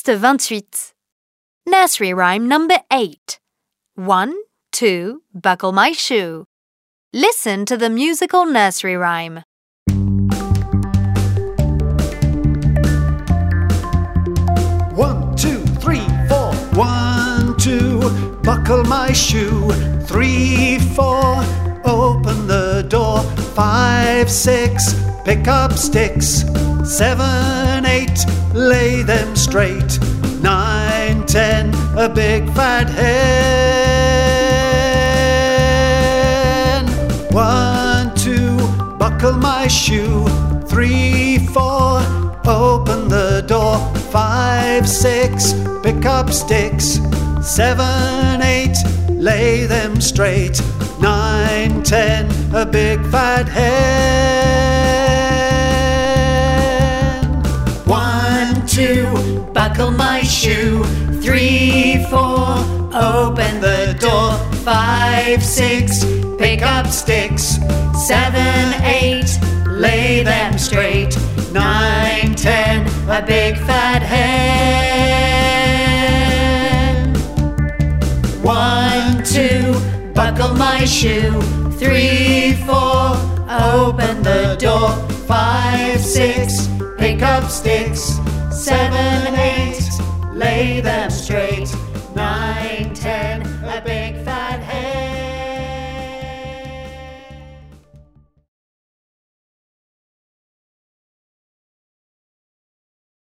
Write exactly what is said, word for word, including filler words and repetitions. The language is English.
Geste vingt-huit. Nursery rhyme number eight. One, two, buckle my shoe. Listen to the musical nursery rhyme. One, two, three, four. One, two, buckle my shoe. Three, four, open the door. Five, six, pick up sticks. Seven, eight, lay them straight. Nine, ten, a big fat hen. One, two, buckle my shoe. Three, four, open the door. Five, six, pick up sticks. Seven, eight, lay them straight. Nine, ten, a big fat hen. One, two, buckle my shoe. Three, four, open the door. Five, six, pick up sticks. Seven, eight, lay them straight. Nine, ten, a big fat hen. One, two, buckle my shoe. Three, four, open the door. Five, six, pick up sticks. Seven, eight, lay them straight.